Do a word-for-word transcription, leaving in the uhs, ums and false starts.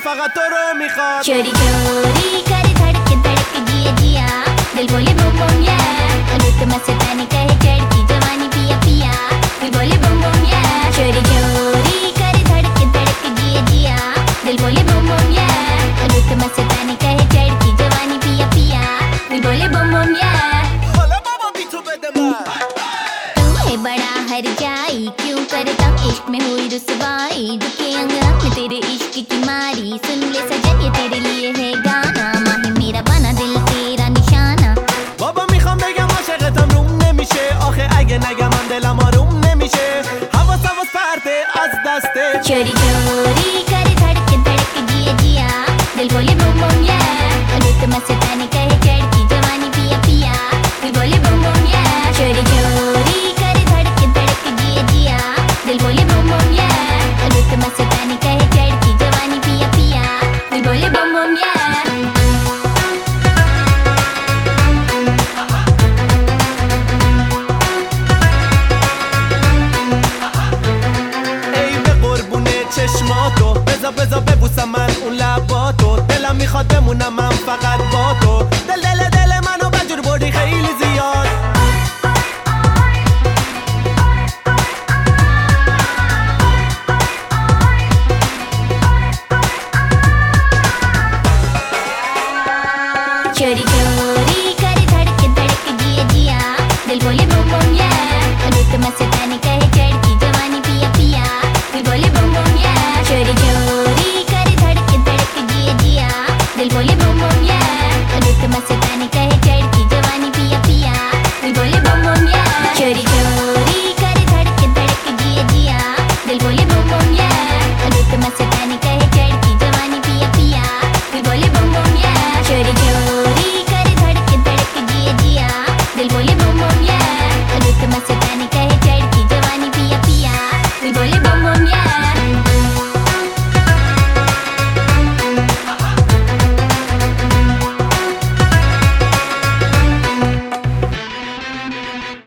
فقط تو رو میخواد. چوری چوری کاری धड़के धड़के जिया जिया दिल बोले बम बम या रुत मस्तानी कहे चढ़की जवानी पिया पिया दिल बोले बम बम या चोरी चोरी करी धड़के धड़के जिया जिया दिल बोले बम बम या रुत मस्तानी कहे चढ़की जवानी पिया पिया दिल बोले बम बम या حالا بابا بی تو بده من. तू है बड़ा हर जाई क्यों करता इश्क में हुई रुसवाई दुखे अंग अंग में तेरे इश्क की मारी सुन ले सजन ये तेरे लिए है गाना माही मेरा बना दिल तेरा निशाना بابا میخوام بگم عاشقتم روم نمیشه آخه اگه نگم من دلم آروم نمیشه حواس حواس پرته از دسته चोरी चोरी